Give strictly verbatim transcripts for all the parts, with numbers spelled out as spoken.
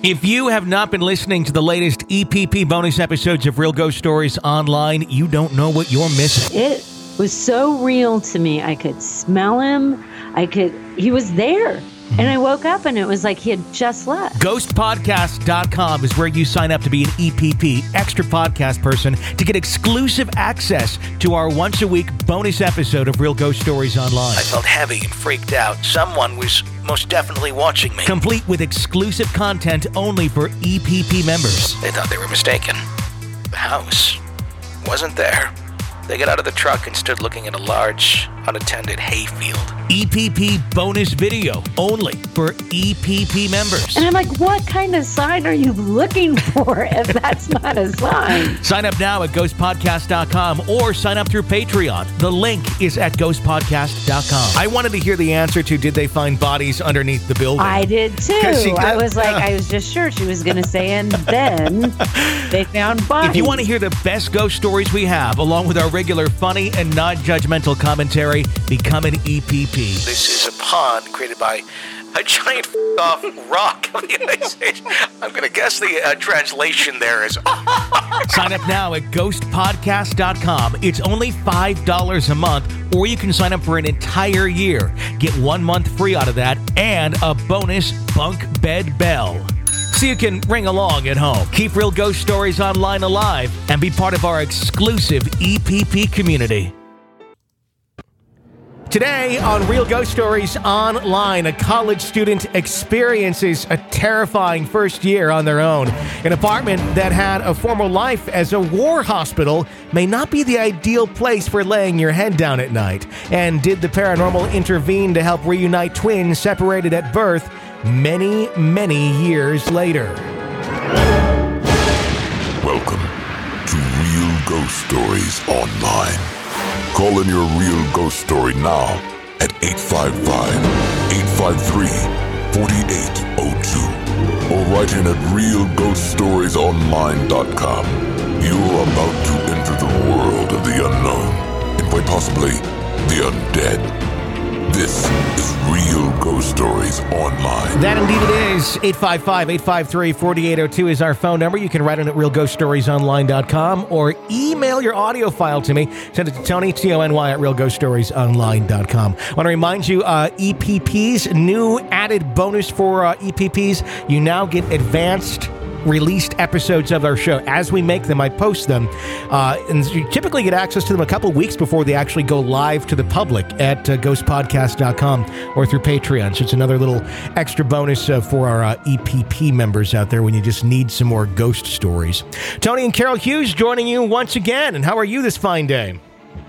If you have not been listening to the latest E P P bonus episodes of Real Ghost Stories Online, you don't know what you're missing. It was so real to me. I could smell him. I could, he was there. And I woke up and it was like he had just left. ghost podcast dot com is where you sign up to be an E P P extra podcast person to get exclusive access to our once a week bonus episode of Real Ghost Stories Online. I felt heavy and freaked out. Someone was most definitely watching me. Complete with exclusive content only for E P P members. They thought they were mistaken. The house wasn't there. They got out of the truck and stood looking at a large, unattended hayfield. E P P bonus video only for E P P members. And I'm like, what kind of sign are you looking for if that's not a sign? Sign up now at ghost podcast dot com or sign up through Patreon. The link is at ghost podcast dot com. I wanted to hear the answer to did they find bodies underneath the building? I did too. Did, I was like, I was just sure she was going to say, and then they found bodies. If you want to hear the best ghost stories we have, along with our regular funny and non-judgmental commentary, become an E P P. This is a pond created by a giant off rock of the United States. I'm going to guess the uh, translation there is... Sign up now at ghost podcast dot com. It's only five dollars a month, or you can sign up for an entire year. Get one month free out of that and a bonus bunk bed bell, so you can ring along at home. Keep Real Ghost Stories Online alive and be part of our exclusive E P P community. Today on Real Ghost Stories Online, a college student experiences a terrifying first year on their own. An apartment that had a former life as a war hospital may not be the ideal place for laying your head down at night. And did the paranormal intervene to help reunite twins separated at birth many, many years later? Welcome to Real Ghost Stories Online. Call in your real ghost story now at eight five five, eight five three, four eight zero two or write in at real ghost stories online dot com. You're about to enter the world of the unknown and quite possibly the undead. This is Real Ghost Stories Online. That indeed it is. eight five five, eight five three, four eight zero two is our phone number. You can write in at real ghost stories online dot com or email your audio file to me. Send it to Tony, T O N Y, at real ghost stories online dot com. I want to remind you, uh, E P Ps, new added bonus for uh, E P Ps. You now get advanced released episodes of our show. As we make them, I post them. Uh, and you typically get access to them a couple weeks before they actually go live to the public at uh, ghost podcast dot com or through Patreon. So it's another little extra bonus uh, for our uh, E P P members out there when you just need some more ghost stories. Tony and Carol Hughes joining you once again. And how are you this fine day?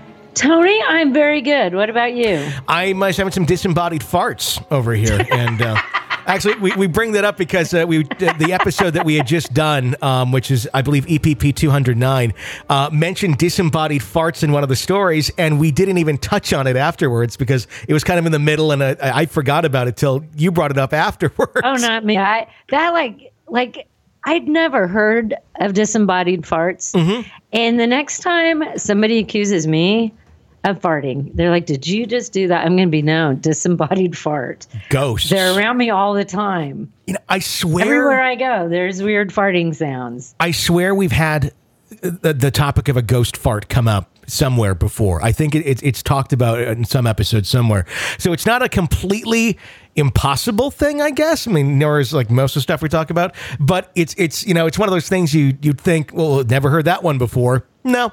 Tony, I'm very good. What about you? I'm uh, having some disembodied farts over here. And... Uh, Actually, we, we bring that up because uh, we the episode that we had just done, um, which is, I believe, E P P two oh nine, uh, mentioned disembodied farts in one of the stories, and we didn't even touch on it afterwards because it was kind of in the middle, and uh, I forgot about it till you brought it up afterwards. Oh, not me. I, that, like, like I'd never heard of disembodied farts, mm-hmm. and the next time somebody accuses me of farting, they're like, did you just do that? I'm going to be known disembodied fart. Ghosts. They're around me all the time. You know, I swear. Everywhere I go, there's weird farting sounds. I swear we've had the, the topic of a ghost fart come up somewhere before. I think it, it, it's talked about in some episode somewhere. So it's not a completely impossible thing, I guess. I mean, nor is like most of the stuff we talk about, but it's, it's, you know, it's one of those things you, you'd think, well, never heard that one before. No,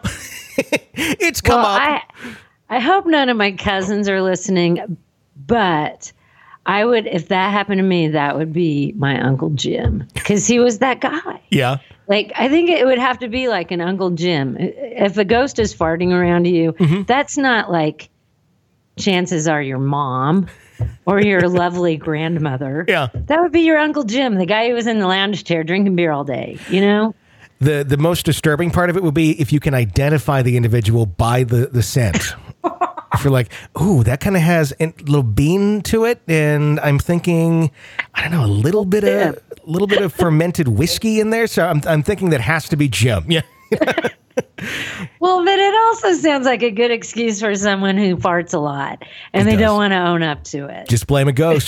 it's come well, up. I, I hope none of my cousins are listening, but I would, if that happened to me, that would be my Uncle Jim, because he was that guy. Yeah. Like, I think it would have to be like an Uncle Jim. If a ghost is farting around you, mm-hmm. that's not like, chances are your mom or your lovely grandmother. Yeah. That would be your Uncle Jim, the guy who was in the lounge chair drinking beer all day, you know? The the most disturbing part of it would be if you can identify the individual by the, the scent. If you're like, ooh, that kind of has a little bean to it, and I'm thinking, I don't know, a little bit of a little bit of fermented whiskey in there. So I'm I'm thinking that has to be Jim. Yeah. Well, but it also sounds like a good excuse for someone who farts a lot and it they does. don't want to own up to it. Just blame a ghost.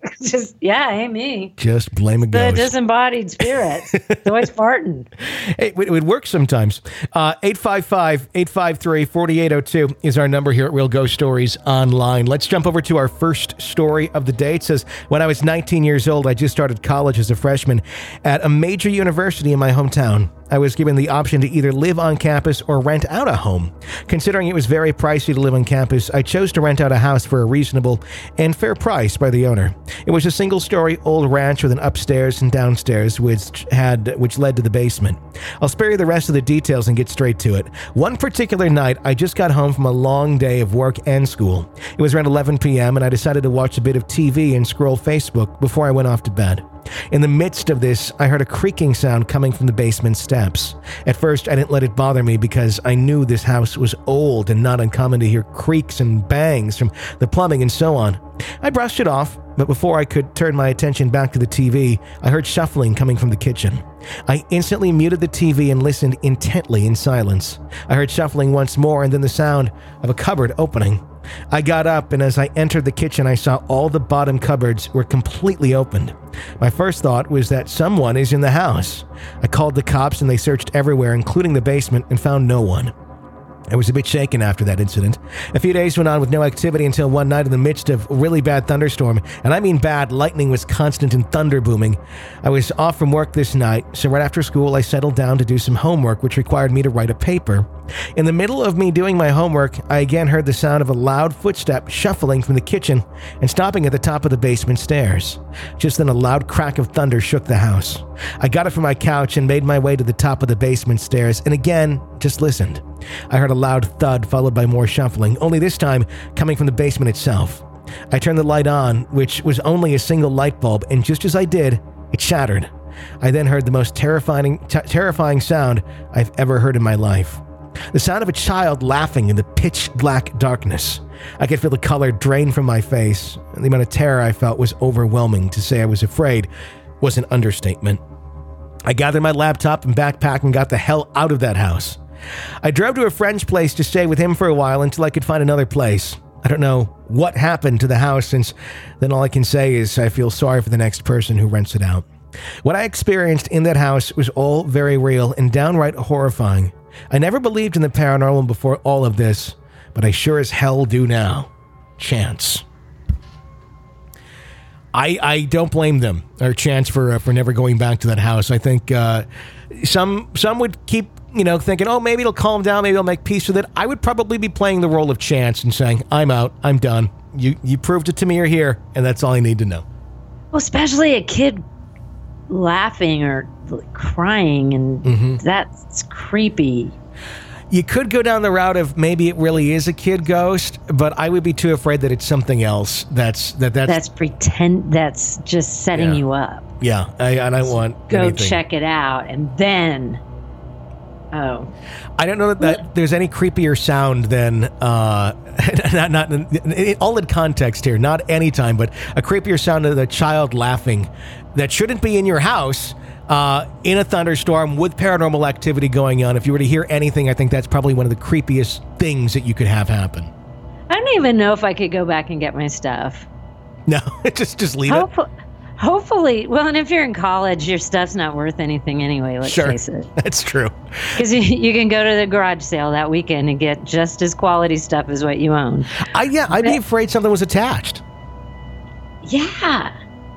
Just, yeah, ain't me. Just blame a The ghost. disembodied spirit. It's always farting. It, it would work sometimes. Uh, eight five five, eight five three, four eight zero two is our number here at Real Ghost Stories Online. Let's jump over to our first story of the day. It says, when I was nineteen years old, I just started college as a freshman at a major university in my hometown. I was given the option to either live on campus or rent out a home. Considering it was very pricey to live on campus, I chose to rent out a house for a reasonable and fair price by the owner. It was a single-story old ranch with an upstairs and downstairs, which had which led to the basement. I'll spare you the rest of the details and get straight to it. One particular night, I just got home from a long day of work and school. It was around eleven p.m., and I decided to watch a bit of T V and scroll Facebook before I went off to bed. In the midst of this, I heard a creaking sound coming from the basement steps. At first, I didn't let it bother me because I knew this house was old and not uncommon to hear creaks and bangs from the plumbing and so on. I brushed it off, but before I could turn my attention back to the T V, I heard shuffling coming from the kitchen. I instantly muted the T V and listened intently in silence. I heard shuffling once more and then the sound of a cupboard opening. I got up, and as I entered the kitchen, I saw all the bottom cupboards were completely opened. My first thought was that someone is in the house. I called the cops, and they searched everywhere, including the basement, and found no one. I was a bit shaken after that incident. A few days went on with no activity until one night in the midst of a really bad thunderstorm, and I mean bad, lightning was constant and thunder booming. I was off from work this night, so right after school I settled down to do some homework which required me to write a paper. In the middle of me doing my homework, I again heard the sound of a loud footstep shuffling from the kitchen and stopping at the top of the basement stairs. Just then a loud crack of thunder shook the house. I got up from my couch and made my way to the top of the basement stairs and again just listened. I heard a loud thud followed by more shuffling, only this time coming from the basement itself. I turned the light on, which was only a single light bulb, and just as I did, it shattered. I then heard the most terrifying, t- terrifying sound I've ever heard in my life. The sound of a child laughing in the pitch-black darkness. I could feel the color drain from my face, and the amount of terror I felt was overwhelming. To say I was afraid was an understatement. I gathered my laptop and backpack and got the hell out of that house. I drove to a friend's place to stay with him for a while until I could find another place. I don't know what happened to the house since then. All I can say is I feel sorry for the next person who rents it out. What I experienced in that house was all very real and downright horrifying. I never believed in the paranormal before all of this, but I sure as hell do now. Chance. I I don't blame them, or Chance, for uh, for never going back to that house. I think uh, some some would keep, you know, thinking, oh, maybe it'll calm down, maybe I'll make peace with it. I would probably be playing the role of Chance and saying, I'm out, I'm done. You you proved it to me, you're here, and that's all I need to know. Well, especially a kid laughing or crying, and mm-hmm. that's creepy. You could go down the route of maybe it really is a kid ghost, but I would be too afraid that it's something else. That's that that's that's pretend. That's just setting yeah. you up. Yeah, I, I don't want go anything. Check it out, and then oh, I don't know that, that there's any creepier sound than uh, not not in, all in context here, not anytime, but a creepier sound of the child laughing that shouldn't be in your house. Uh, in a thunderstorm with paranormal activity going on. If you were to hear anything, I think that's probably one of the creepiest things that you could have happen. I don't even know if I could go back and get my stuff. No, just just leave Hope- it. Hopefully. Well, and if you're in college, your stuff's not worth anything anyway, let's sure. face it. That's true. Because you, you can go to the garage sale that weekend and get just as quality stuff as what you own. I, yeah, I'd but, be afraid something was attached. Yeah.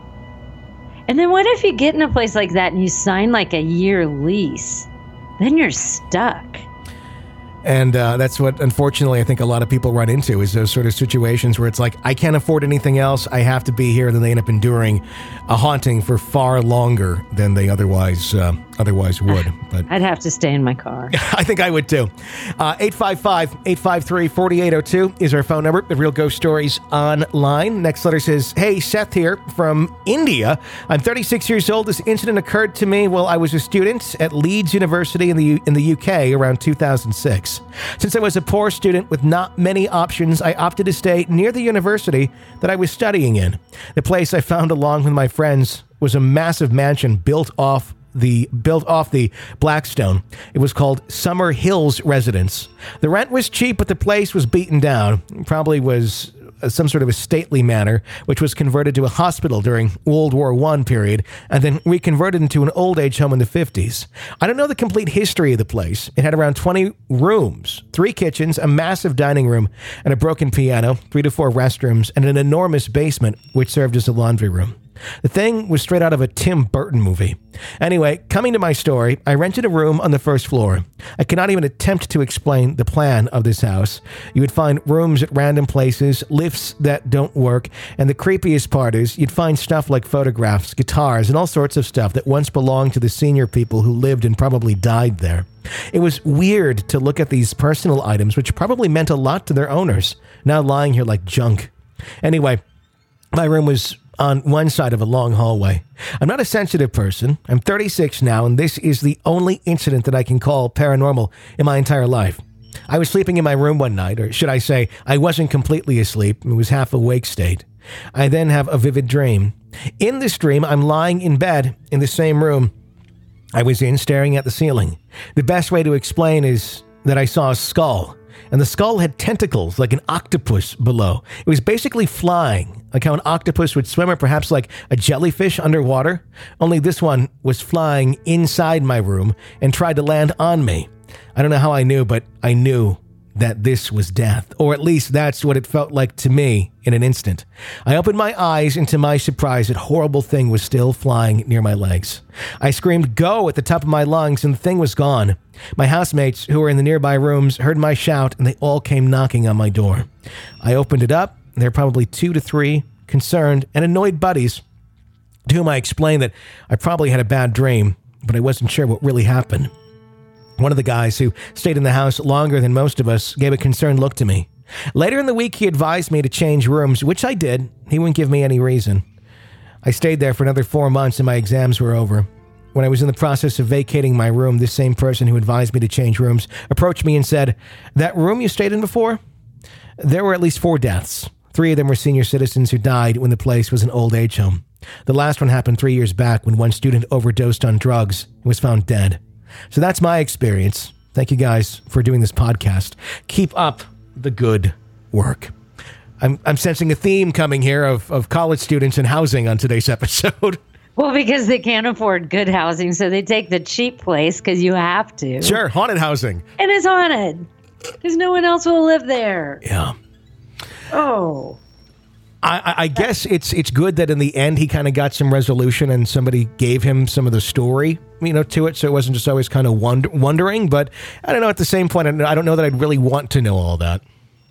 And then what if you get in a place like that and you sign like a year lease? Then you're stuck. And uh, that's what, unfortunately, I think a lot of people run into is those sort of situations where it's like, I can't afford anything else. I have to be here. And then they end up enduring a haunting for far longer than they otherwise uh, otherwise would. But I'd have to stay in my car. I think I would too. Uh, eight five five, eight five three, four eight zero two is our phone number. The Real Ghost Stories Online. Next letter says, hey, Seth here from India. I'm thirty-six years old. This incident occurred to me while I was a student at Leeds University in the in the U K around two thousand six. Since I was a poor student with not many options, I opted to stay near the university that I was studying in. The place I found along with my friends was a massive mansion built off the built off the Blackstone. It was called Summer Hills Residence. The rent was cheap, but the place was beaten down. It probably was some sort of a stately manor, which was converted to a hospital during World War One period, and then reconverted into an old age home in the fifties. I don't know the complete history of the place. It had around twenty rooms, three kitchens, a massive dining room, and a broken piano, three to four restrooms, and an enormous basement, which served as a laundry room. The thing was straight out of a Tim Burton movie. Anyway, coming to my story, I rented a room on the first floor. I cannot even attempt to explain the plan of this house. You would find rooms at random places, lifts that don't work, and the creepiest part is you'd find stuff like photographs, guitars, and all sorts of stuff that once belonged to the senior people who lived and probably died there. It was weird to look at these personal items, which probably meant a lot to their owners, now lying here like junk. Anyway, my room was on one side of a long hallway. I'm not a sensitive person. I'm thirty-six now, and this is the only incident that I can call paranormal in my entire life. I was sleeping in my room one night, or should I say, I wasn't completely asleep. It was half awake state. I then have a vivid dream. In this dream, I'm lying in bed in the same room I was in, staring at the ceiling. The best way to explain is that I saw a skull, and the skull had tentacles like an octopus below. It was basically flying, like how an octopus would swim, or perhaps like a jellyfish underwater. Only this one was flying inside my room and tried to land on me. I don't know how I knew, but I knew that this was death, or at least that's what it felt like to me in an instant. I opened my eyes, and to my surprise, that horrible thing was still flying near my legs. I screamed, "Go!" at the top of my lungs, and the thing was gone. My housemates, who were in the nearby rooms, heard my shout, and they all came knocking on my door. I opened it up. There were probably two to three concerned and annoyed buddies, to whom I explained that I probably had a bad dream, but I wasn't sure what really happened. One of the guys, who stayed in the house longer than most of us, gave a concerned look to me. Later in the week, he advised me to change rooms, which I did. He wouldn't give me any reason. I stayed there for another four months and my exams were over. When I was in the process of vacating my room, this same person who advised me to change rooms approached me and said, "That room you stayed in before? There were at least four deaths. Three of them were senior citizens who died when the place was an old age home. The last one happened three years back when one student overdosed on drugs and was found dead." So that's my experience. Thank you guys for doing this podcast. Keep up the good work. I'm I'm sensing a theme coming here of, of college students and housing on today's episode. Well, because they can't afford good housing, so they take the cheap place because you have to. Sure, haunted housing. And it's haunted because no one else will live there. Yeah. Oh. I, I guess it's it's good that in the end he kind of got some resolution and somebody gave him some of the story, you know, to it, so it wasn't just always kind of wonder, wondering. But I don't know. At the same point, I don't know that I'd really want to know all that.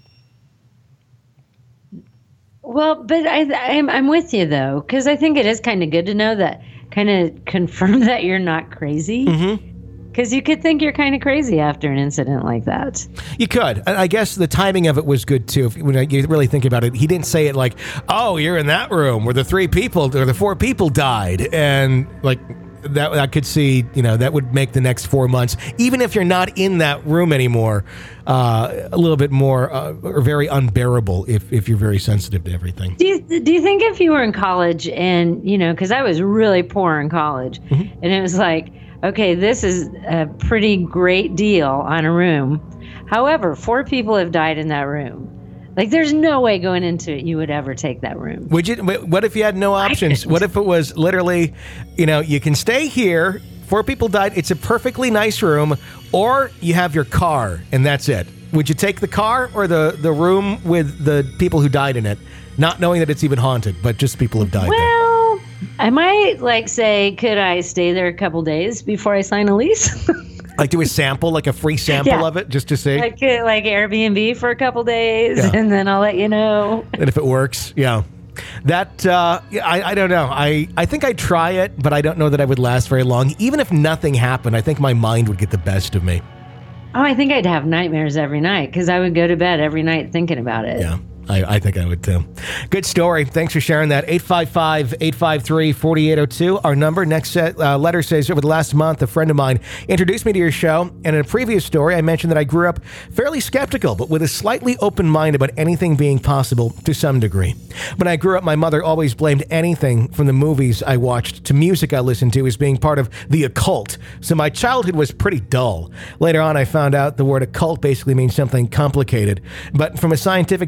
Well, but I, I'm I'm with you though, because I think it is kind of good to know that, kind of confirm that you're not crazy. Mm-hmm. Because you could think you're kind of crazy after an incident like that. You could. And I guess the timing of it was good, too. If, when you really think about it, he didn't say it like, "Oh, you're in that room where the three people or the four people died." And like that, I could see, you know, that would make the next four months, even if you're not in that room anymore, uh, a little bit more uh, or very unbearable if, if you're very sensitive to everything. Do you, do you think if you were in college and, you know, because I was really poor in college, mm-hmm. and it was like, okay, this is a pretty great deal on a room. However, four people have died in that room. Like, there's no way going into it you would ever take that room. Would you? What if you had no options? What if it was literally, you know, you can stay here, four people died, it's a perfectly nice room, or you have your car, and that's it. Would you take the car or the, the room with the people who died in it, not knowing that it's even haunted, but just people have died well, there? I might, like, say, could I stay there a couple days before I sign a lease? Like do a sample, like a free sample yeah. of it, just to see? Like, uh, like Airbnb for a couple days, yeah. and then I'll let you know. And if it works, yeah. That, uh, I, I don't know. I, I think I'd try it, but I don't know that I would last very long. Even if nothing happened, I think my mind would get the best of me. Oh, I think I'd have nightmares every night, because I would go to bed every night thinking about it. Yeah. I, I think I would too. Good story. Thanks for sharing that. eight five five, eight five three, four eight zero two. Our number. Next set, uh, letter says, over the last month, a friend of mine introduced me to your show. And in a previous story, I mentioned that I grew up fairly skeptical, but with a slightly open mind about anything being possible to some degree. When I grew up, my mother always blamed anything from the movies I watched to music I listened to as being part of the occult. So my childhood was pretty dull. Later on, I found out the word occult basically means something complicated. But from a scientific standpoint,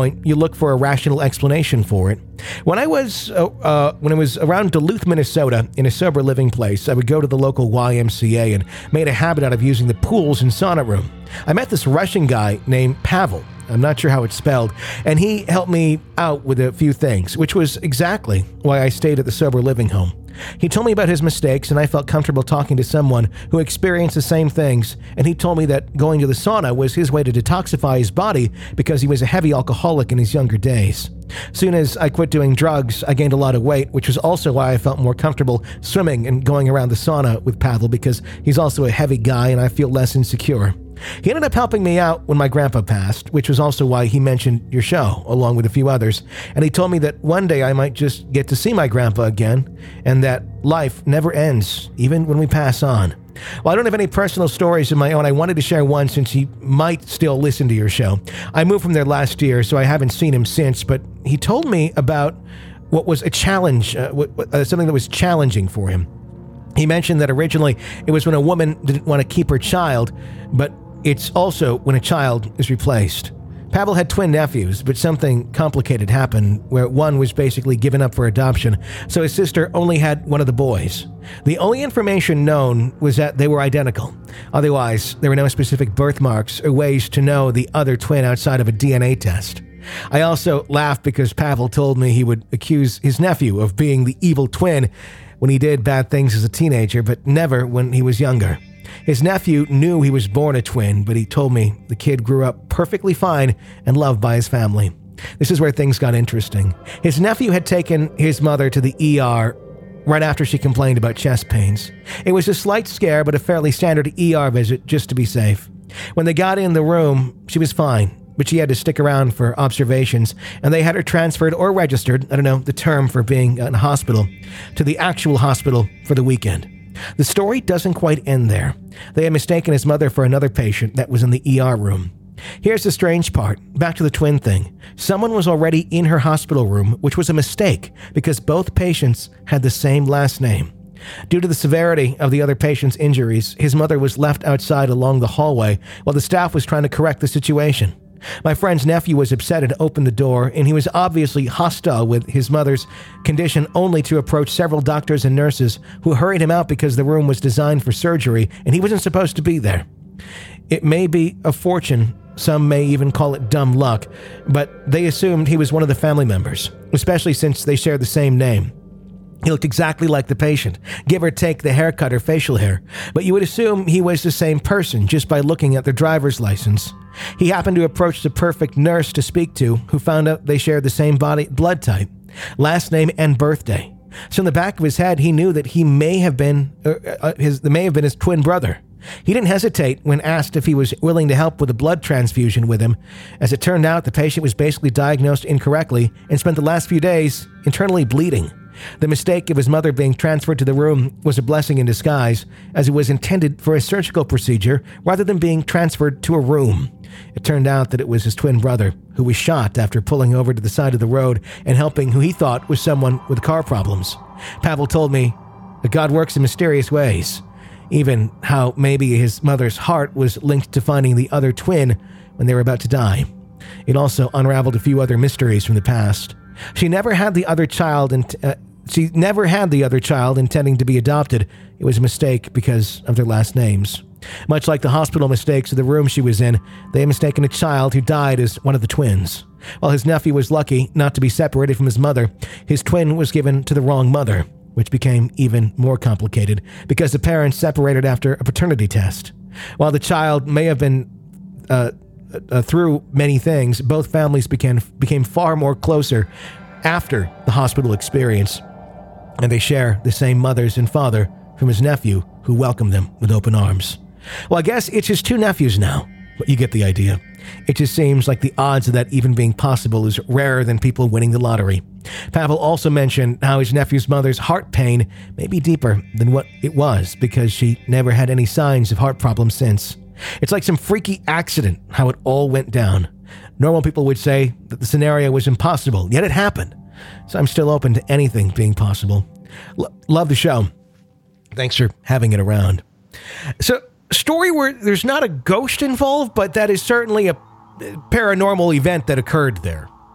point, you look for a rational explanation for it. When I was uh, uh, when I was around Duluth, Minnesota, in a sober living place, I would go to the local Y M C A and made a habit out of using the pools and sauna room. I met this Russian guy named Pavel. I'm not sure how it's spelled, and he helped me out with a few things, which was exactly why I stayed at the sober living home. He told me about his mistakes, and I felt comfortable talking to someone who experienced the same things, and he told me that going to the sauna was his way to detoxify his body because he was a heavy alcoholic in his younger days. Soon as I quit doing drugs, I gained a lot of weight, which was also why I felt more comfortable swimming and going around the sauna with Pavel, because he's also a heavy guy and I feel less insecure. He ended up helping me out when my grandpa passed, which was also why he mentioned your show, along with a few others. And he told me that one day I might just get to see my grandpa again, and that life never ends, even when we pass on. Well, I don't have any personal stories of my own. I wanted to share one since he might still listen to your show. I moved from there last year, so I haven't seen him since, but he told me about what was a challenge, uh, what, uh, something that was challenging for him. He mentioned that originally it was when a woman didn't want to keep her child, but it's also when a child is replaced. Pavel had twin nephews, but something complicated happened where one was basically given up for adoption, so his sister only had one of the boys. The only information known was that they were identical. Otherwise, there were no specific birthmarks or ways to know the other twin outside of a D N A test. I also laughed because Pavel told me he would accuse his nephew of being the evil twin when he did bad things as a teenager, but never when he was younger. His nephew knew he was born a twin, but he told me the kid grew up perfectly fine and loved by his family. This is where things got interesting. His nephew had taken his mother to the E R right after she complained about chest pains. It was a slight scare, but a fairly standard E R visit just to be safe. When they got in the room, she was fine, but she had to stick around for observations, and they had her transferred or registered, I don't know the term for being in a hospital, to the actual hospital for the weekend. The story doesn't quite end there. They had mistaken his mother for another patient that was in the E R room. Here's the strange part. Back to the twin thing. Someone was already in her hospital room, which was a mistake because both patients had the same last name. Due to the severity of the other patient's injuries, his mother was left outside along the hallway while the staff was trying to correct the situation. My friend's nephew was upset and opened the door, and he was obviously hostile with his mother's condition, only to approach several doctors and nurses who hurried him out because the room was designed for surgery and he wasn't supposed to be there. It may be a fortune, some may even call it dumb luck, but they assumed he was one of the family members, especially since they shared the same name. He looked exactly like the patient, give or take the haircut or facial hair, but you would assume he was the same person just by looking at their driver's license. He happened to approach the perfect nurse to speak to, who found out they shared the same body blood type, last name, and birthday. So in the back of his head, he knew that he may have been uh, uh, his may have been his twin brother. He didn't hesitate when asked if he was willing to help with a blood transfusion with him. As it turned out, the patient was basically diagnosed incorrectly and spent the last few days internally bleeding. The mistake of his mother being transferred to the room was a blessing in disguise, as it was intended for a surgical procedure rather than being transferred to a room. It turned out that it was his twin brother, who was shot after pulling over to the side of the road and helping who he thought was someone with car problems. Pavel told me that God works in mysterious ways, even how maybe his mother's heart was linked to finding the other twin when they were about to die. It also unraveled a few other mysteries from the past. She never had the other child and uh, she never had the other child intending to be adopted. It was a mistake because of their last names. Much like the hospital mistakes of the room she was in, they had mistaken a child who died as one of the twins. While his nephew was lucky not to be separated from his mother, his twin was given to the wrong mother, which became even more complicated because the parents separated after a paternity test. While the child may have been uh, uh, through many things, both families became became far more closer after the hospital experience, and they share the same mothers and father from his nephew, who welcomed them with open arms. Well, I guess it's his two nephews now, but you get the idea. It just seems like the odds of that even being possible is rarer than people winning the lottery. Pavel also mentioned how his nephew's mother's heart pain may be deeper than what it was because she never had any signs of heart problems since. It's like some freaky accident how it all went down. Normal people would say that the scenario was impossible, yet it happened. So I'm still open to anything being possible. L- love the show. Thanks for having it around. So, story where there's not a ghost involved, but that is certainly a paranormal event that occurred there.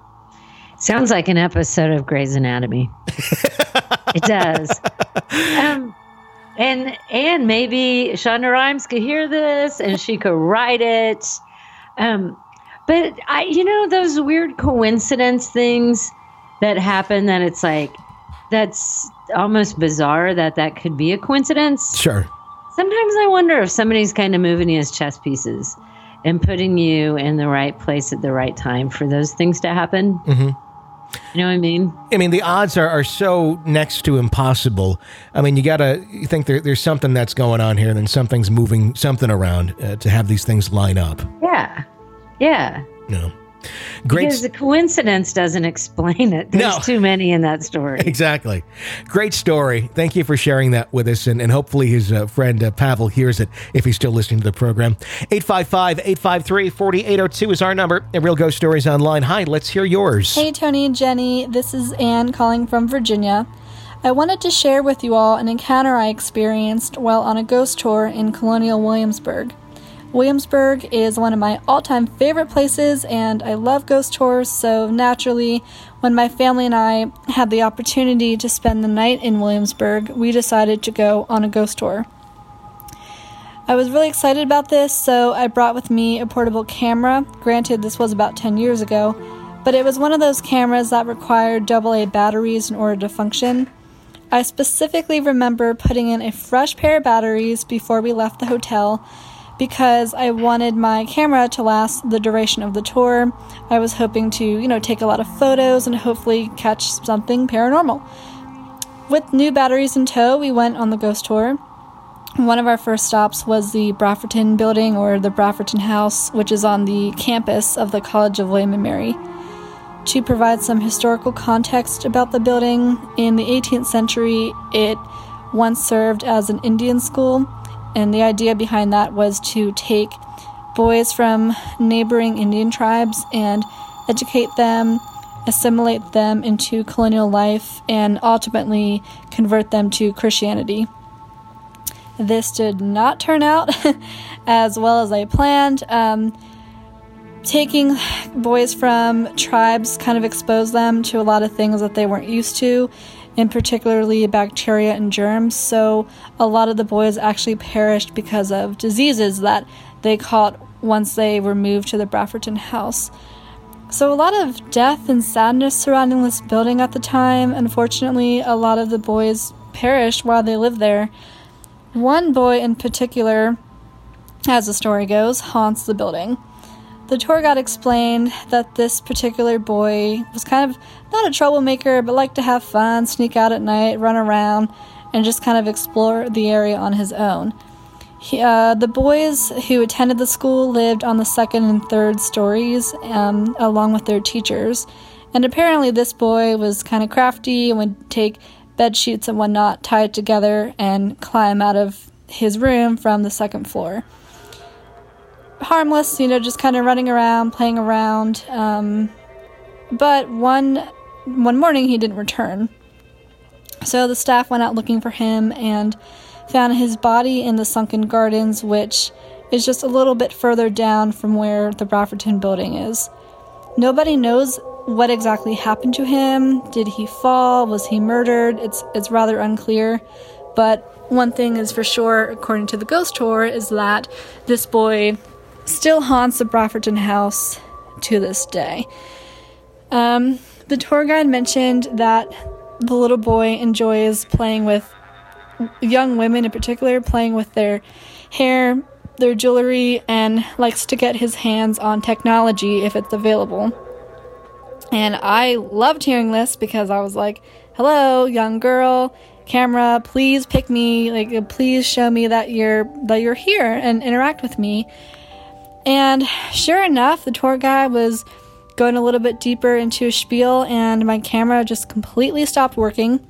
Sounds like an episode of Grey's Anatomy. It does. Um, and and maybe Shonda Rhimes could hear this and she could write it. Um, but I, you know, those weird coincidence things that happen that it's like, that's almost bizarre that that could be a coincidence. Sure. Sometimes I wonder if somebody's kind of moving you as chess pieces and putting you in the right place at the right time for those things to happen. Mm-hmm. You know what I mean? I mean, the odds are, are so next to impossible. I mean, you got to think there, there's something that's going on here, and then something's moving something around uh, to have these things line up. Yeah. Yeah. No. Great. Because the coincidence doesn't explain it. There's No. too many in that story. Exactly. Great story. Thank you for sharing that with us. And, and hopefully his uh, friend uh, Pavel hears it if he's still listening to the program. eight five five, eight five three, four eight zero two is our number at Real Ghost Stories Online. Hi, let's hear yours. Hey, Tony and Jenny. This is Anne calling from Virginia. I wanted to share with you all an encounter I experienced while on a ghost tour in Colonial Williamsburg. Williamsburg is one of my all-time favorite places, and I love ghost tours, so naturally, when my family and I had the opportunity to spend the night in Williamsburg, we decided to go on a ghost tour. I was really excited about this, so I brought with me a portable camera. Granted, this was about ten years ago, but it was one of those cameras that required double A batteries in order to function. I specifically remember putting in a fresh pair of batteries before we left the hotel, because I wanted my camera to last the duration of the tour. I was hoping to, you know, take a lot of photos and hopefully catch something paranormal. With new batteries in tow, we went on the ghost tour. One of our first stops was the Brafferton Building, or the Brafferton House, which is on the campus of the College of William and Mary. To provide some historical context about the building, in the eighteenth century, it once served as an Indian school. And the idea behind that was to take boys from neighboring Indian tribes and educate them, assimilate them into colonial life, and ultimately convert them to Christianity. This did not turn out as well as I planned. Um, taking boys from tribes kind of exposed them to a lot of things that they weren't used to, and particularly bacteria and germs, so a lot of the boys actually perished because of diseases that they caught once they were moved to the Brafferton House. So a lot of death and sadness surrounding this building at the time. Unfortunately, a lot of the boys perished while they lived there. One boy in particular, as the story goes, haunts the building. The tour guide explained that this particular boy was kind of not a troublemaker, but liked to have fun, sneak out at night, run around, and just kind of explore the area on his own. He, uh, the boys who attended the school lived on the second and third stories, um, along with their teachers. And apparently this boy was kind of crafty and would take bed sheets and whatnot, tie it together, and climb out of his room from the second floor. Harmless, you know, just kind of running around, playing around. Um, but one one morning he didn't return. So the staff went out looking for him and found his body in the Sunken Gardens, which is just a little bit further down from where the Brafferton building is. Nobody knows what exactly happened to him. Did he fall? Was he murdered? It's it's rather unclear. But one thing is for sure, according to the ghost tour, is that this boy still haunts the Brafferton House to this day. Um, the tour guide mentioned that the little boy enjoys playing with young women in particular, playing with their hair, their jewelry, and likes to get his hands on technology if it's available. And I loved hearing this because I was like, hello, young girl, camera, please pick me, like, please show me that you're that you're here and interact with me. And sure enough, the tour guide was going a little bit deeper into a spiel, and my camera just completely stopped working.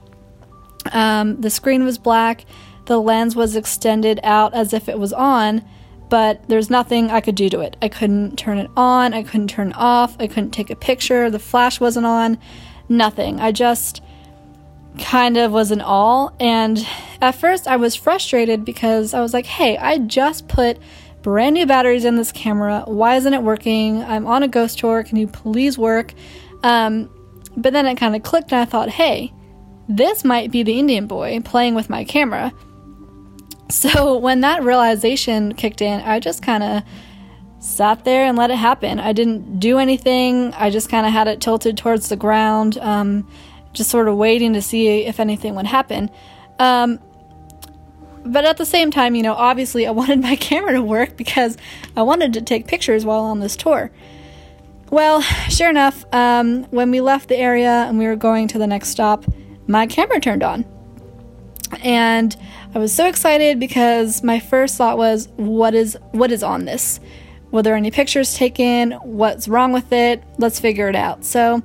Um, the screen was black, the lens was extended out as if it was on, but there's nothing I could do to it. I couldn't turn it on, I couldn't turn it off, I couldn't take a picture, the flash wasn't on, nothing. I just kind of was in awe, and at first I was frustrated because I was like, hey, I just put brand new batteries in this camera. Why isn't it working? I'm on a ghost tour. Can you please work? Um, But then it kind of clicked, and I thought, hey, this might be the Indian boy playing with my camera. So when that realization kicked in, I just kind of sat there and let it happen. I didn't do anything. I just kind of had it tilted towards the ground, um, just sort of waiting to see if anything would happen. Um, but at the same time, you know, obviously I wanted my camera to work because I wanted to take pictures while on this tour. Well, sure enough, um, when we left the area and we were going to the next stop, my camera turned on. And I was so excited because my first thought was, what is what is on this? Were there any pictures taken? What's wrong with it? Let's figure it out. So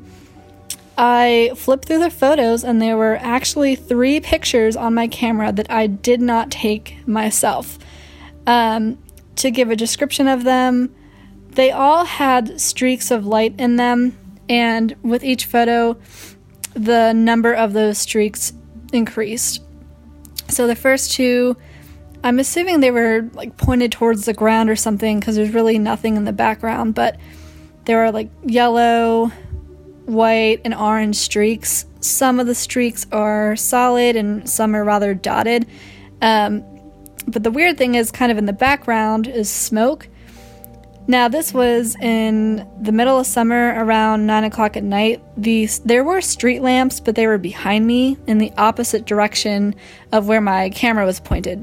I flipped through the photos, and there were actually three pictures on my camera that I did not take myself. Um, to give a description of them, they all had streaks of light in them, and with each photo, the number of those streaks increased. So the first two, I'm assuming they were like pointed towards the ground or something because there's really nothing in the background, but there were like yellow, white, and orange streaks. Some of the streaks are solid and some are rather dotted. Um, but the weird thing is, kind of in the background is smoke. Now, this was in the middle of summer around nine o'clock at night. These, there were street lamps, but they were behind me in the opposite direction of where my camera was pointed.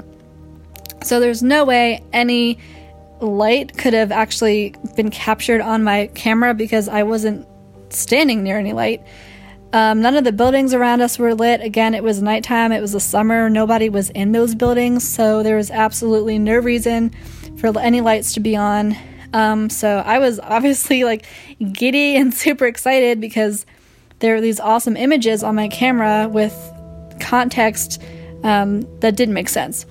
So there's no way any light could have actually been captured on my camera because I wasn't standing near any light. Um, none of the buildings around us were lit. Again, it was nighttime. It was the summer. Nobody was in those buildings, so there was absolutely no reason for any lights to be on. Um, so I was obviously like giddy and super excited because there were these awesome images on my camera with context um, that didn't make sense,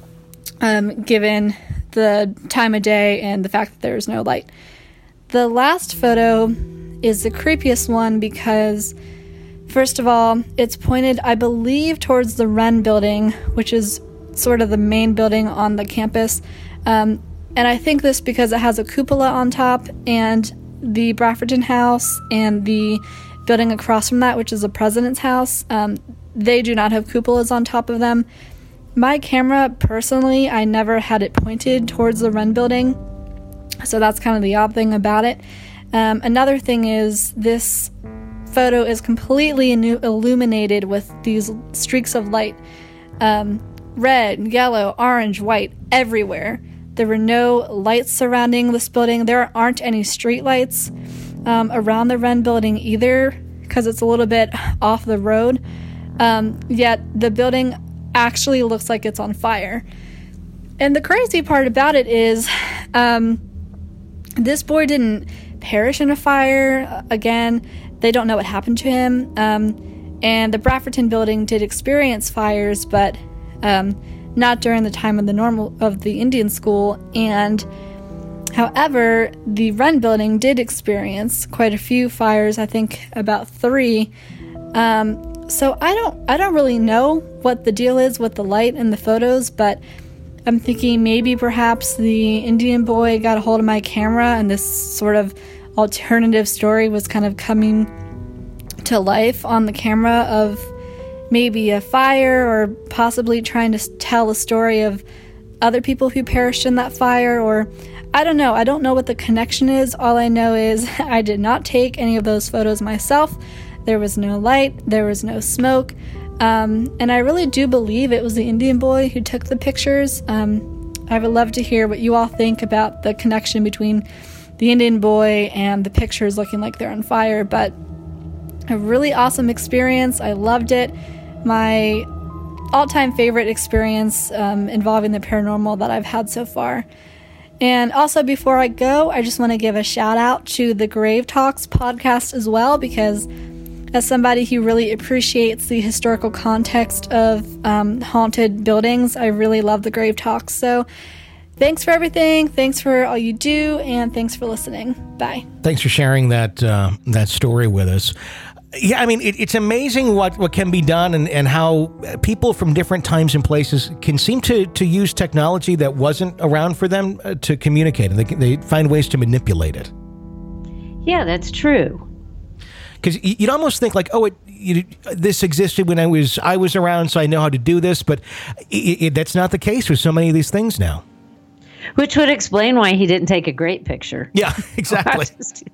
um, given the time of day and the fact that there was no light. The last photo is the creepiest one because, first of all, it's pointed, I believe, towards the Wren building, which is sort of the main building on the campus. Um, And I think this because it has a cupola on top, and the Brafferton House and the building across from that, which is the President's House, um, they do not have cupolas on top of them. My camera, personally, I never had it pointed towards the Wren building, so that's kind of the odd thing about it. Um, another thing is this photo is completely illuminated with these streaks of light. Um, red, yellow, orange, white, everywhere. There were no lights surrounding this building. There aren't any street lights um, around the Wren building either because it's a little bit off the road. Um, yet the building actually looks like it's on fire. And the crazy part about it is um, this boy didn't perish in a fire. Again, they don't know what happened to him. Um, and the Brafferton building did experience fires, but um, not during the time of the normal of the Indian school. And however, the Wren building did experience quite a few fires. I think about three. Um, so I don't, I don't really know what the deal is with the light in the photos, but I'm thinking maybe perhaps the Indian boy got a hold of my camera and this sort of alternative story was kind of coming to life on the camera of maybe a fire, or possibly trying to tell a story of other people who perished in that fire, or I don't know. I don't know what the connection is. All I know is I did not take any of those photos myself. There was no light. There was no smoke. Um, and I really do believe it was the Indian boy who took the pictures. Um, I would love to hear what you all think about the connection between the Indian boy and the pictures looking like they're on fire. But a really awesome experience. I loved it. My all-time favorite experience um, involving the paranormal that I've had so far. And also, before I go, I just want to give a shout out to the Grave Talks podcast as well, because as somebody who really appreciates the historical context of um, haunted buildings, I really love the Grave Talks. So thanks for everything. Thanks for all you do. And thanks for listening. Bye. Thanks for sharing that uh, that story with us. Yeah, I mean, it, it's amazing what, what can be done, and, and how people from different times and places can seem to, to use technology that wasn't around for them uh, to communicate, and they, they find ways to manipulate it. Yeah, that's true. Because you'd almost think like, oh, it, you, this existed when I was I was around, so I know how to do this. But it, it, that's not the case with so many of these things now. Which would explain why he didn't take a great picture. Yeah, exactly.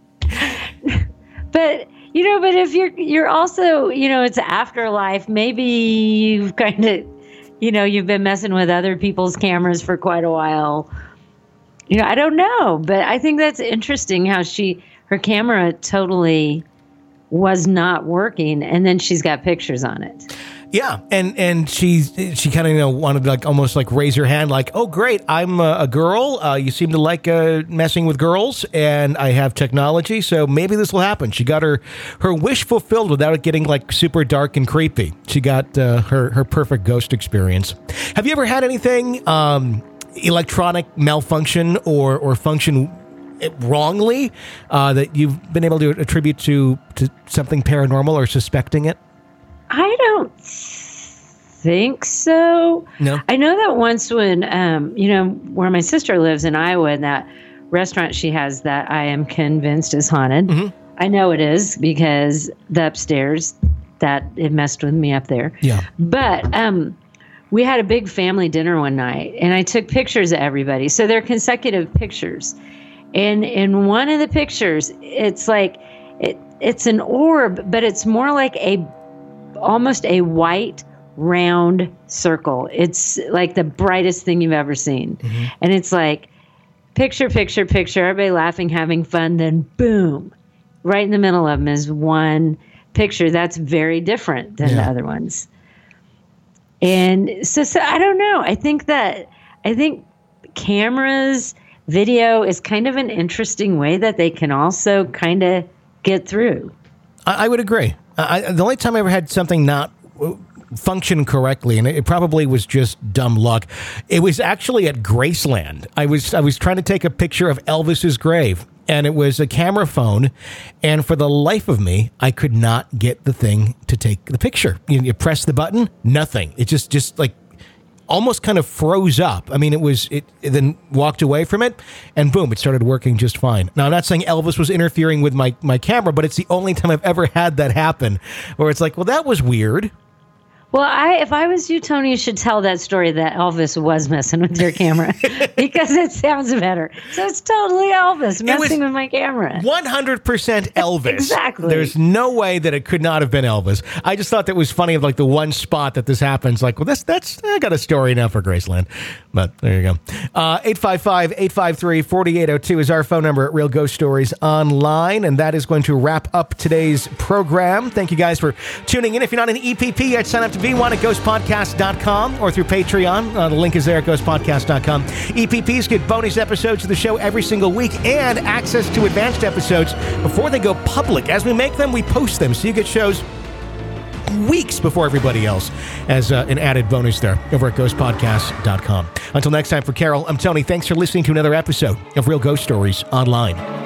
But, you know, but if you're you're also, you know, it's afterlife, maybe you've kind of, you know, you've been messing with other people's cameras for quite a while. You know, I don't know, but I think that's interesting how she, her camera totally was not working, and then she's got pictures on it. Yeah, and and she she kind of you know wanted to like almost like raise her hand, like, oh great, I'm a, a girl. Uh, you seem to like uh, messing with girls, and I have technology, so maybe this will happen. She got her her wish fulfilled without it getting like super dark and creepy. She got uh, her her perfect ghost experience. Have you ever had anything um, electronic malfunction or or function wrongly uh, that you've been able to attribute to to something paranormal or suspecting it? I don't think so. No. I know that once when, um, you know, where my sister lives in Iowa, and that restaurant she has that I am convinced is haunted. Mm-hmm. I know it is because the upstairs, that it messed with me up there. Yeah. But um, we had a big family dinner one night, and I took pictures of everybody. So they're consecutive pictures. And in one of the pictures, it's like, it, it's an orb, but it's more like a almost a white round circle. It's like the brightest thing you've ever seen. Mm-hmm. And it's like picture, picture, picture, everybody laughing, having fun. Then boom, right in the middle of them is one picture that's very different than yeah. the other ones. And so, so I don't know. I think that, I think cameras, video is kind of an interesting way that they can also kind of get through. I, I would agree. I, the only time I ever had something not function correctly, and it probably was just dumb luck, it was actually at Graceland. I was I was trying to take a picture of Elvis's grave, and it was a camera phone, and for the life of me, I could not get the thing to take the picture. You, you press the button, nothing. It just just like almost kind of froze up. I mean, it was, it, it then walked away from it, and boom, it started working just fine. Now, I'm not saying Elvis was interfering with my, my camera, but it's the only time I've ever had that happen, where it's like, well, that was weird. Well, I if I was you, Tony, you should tell that story that Elvis was messing with your camera because it sounds better. So it's totally Elvis messing with my camera. one hundred percent Elvis. Exactly. There's no way that it could not have been Elvis. I just thought that was funny of like the one spot that this happens. Like, well, that's, that's I got a story now for Graceland. But there you go. Uh, eight five five, eight five three, four eight zero two is our phone number at Real Ghost Stories Online. And that is going to wrap up today's program. Thank you guys for tuning in. If you're not an E P P yet, sign up to be one at ghost podcast dot com or through Patreon. Uh, the link is there at ghost podcast dot com. E P Ps get bonus episodes of the show every single week and access to advanced episodes before they go public. As we make them, we post them, so you get shows weeks before everybody else as uh, an added bonus there over at ghost podcast dot com. Until next time, for Carol, I'm Tony. Thanks for listening to another episode of Real Ghost Stories Online.